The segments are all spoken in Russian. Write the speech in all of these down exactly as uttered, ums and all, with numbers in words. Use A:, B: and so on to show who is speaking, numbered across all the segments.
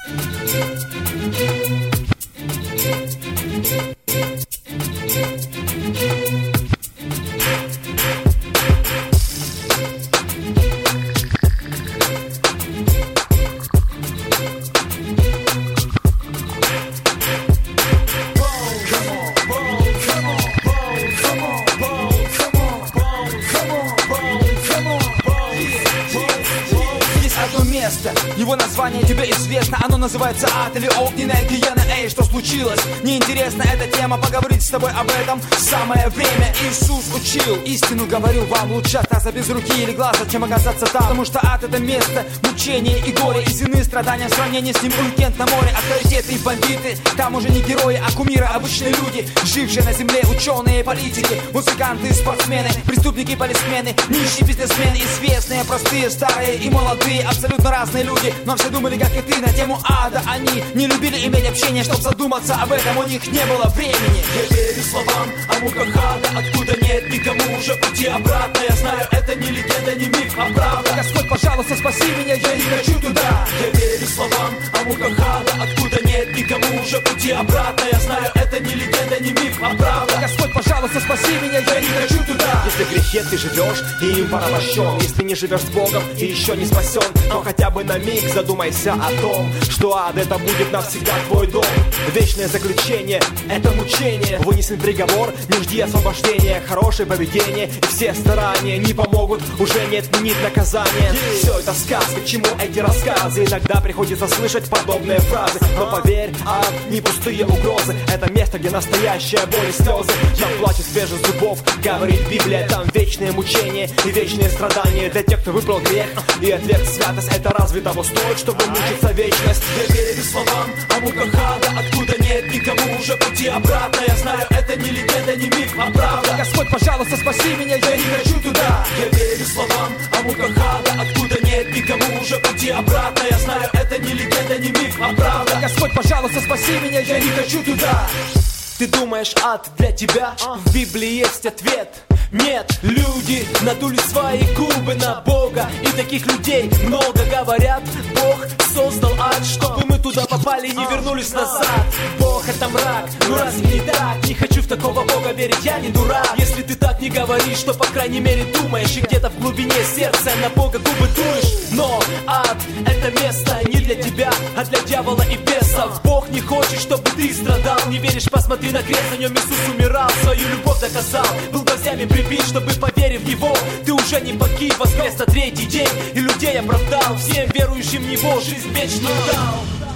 A: Его название тебе известно, оно называется ад или огненная гиена. Эй, что случилось? Неинтересна эта тема, поговорить с тобой об этом самое время. Иисус учил, истину говорю вам, лучше остаться без руки или глаза, чем оказаться там. Потому что ад — это место мучения и горя, и зины, страдания в сравнении с ним уикенд на море. Авторитеты и бандиты, там уже не герои, а кумиры, обычные люди, жившие на земле, ученые, политики, музыканты, спортсмены, преступники, полисмены, нищие бизнесмены, известные, простые, старые и молодые, абсолютно разные люди. Но все думали, как и ты, на тему ада. Они не любили иметь общение, чтобы задуматься об этом, у них не было времени.
B: Я верю словам о муках ада, откуда нет никому уже пути обратно. Я знаю, это не легенда, не миф, а правда.
A: Господь, пожалуйста, спаси меня, я не хочу туда.
B: Я верю словам о муках ада, откуда нет никому уже пути обратно. Я знаю, это не легенда, не миф, а правда.
A: Господь, пожалуйста, спаси меня, я не хочу туда.
C: Если в грехе ты живешь и им порабощен, если не живешь с Богом и еще не спасен, то хотя бы на миг задумайся о том, что ад — это будет навсегда твой дом. Вечное заключение — это мучение. Вынесен приговор, не жди освобождения. Хорошее поведение и все старания не помогут, уже не отменить наказание. Все это сказка, к чему эти рассказы? Иногда приходится слышать подобные фразы, но поверь, ад не пустые угрозы. Это место, где настоящая боль и слезы. Там плачет свежих зубов, говорит Библия. Там вечные мучения и вечные страдания для тех, кто выбрал грех и отверг святость. Это разве того стоит, чтобы мучиться вечность?
B: Я верю словам о муках ада, откуда нет никому уже пути обратно. Я знаю, это не легенда, не миф, а правда.
A: Господь, пожалуйста, спаси меня, я не хочу туда.
B: Я верю словам о муках ада, откуда нет никому уже пути обратно. Я знаю, это не легенда, не миф, а правда.
A: Господь, пожалуйста, спаси меня, я не хочу туда.
B: Ты думаешь, ад для тебя? В Библии есть ответ. Нет, люди надули свои губы на Бога, и таких людей много. Говорят, Бог создал ад, чтобы мы туда попали и не вернулись назад. Бог — это мрак, ну разве не так? Не хочу в такого Бога верить, я не дурак. Если ты так не говоришь, то по крайней мере думаешь, и где-то в глубине сердца на Бога губы дуешь. Но ад — это место не для тебя, а для дьявола и бесов. Бог не хочет, чтобы ты страдал. Не веришь, посмотри на крест, на нем Иисус умирал, свою любовь доказал, был гвоздями прибит, чтобы, поверив в Него, ты уже не погиб, воскрес на третий день и людей оправдал, всем верующим в Него жизнь вечную дал.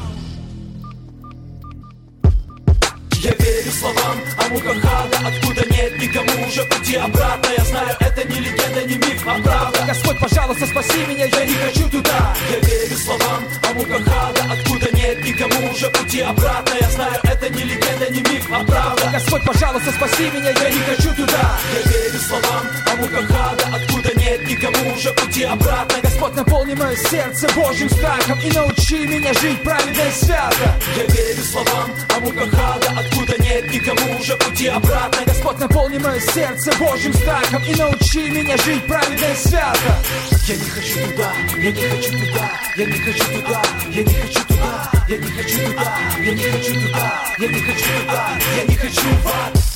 B: Я верю словам о муках ада, откуда нет никому уже пути обратно. Я знаю, это не легенда, не миф, а правда.
A: Господь, пожалуйста, спаси меня, я не хочу туда.
B: Я верю словам о муках ада, откуда нет никому уже пути обратно. Я знаю, это не легенда, не миф, а правда.
A: Господь, пожалуйста, спаси меня, я не хочу туда.
B: Я верю словам о муках ада, откуда нет никому уже пути обратно.
A: Господь, наполни мое сердце Божьим страхом и научи меня жить праведно и свято.
B: Я верю словам о муках ада, откуда нет никому уже пути обратно.
A: Господь, наполни мое сердце Божьим страхом и научи меня жить праведно и свято.
B: Я не хочу туда, я не хочу туда, я не хочу туда, я не хочу туда, я не хочу туда, я не хочу туда, я не хочу туда, я не хочу в ад.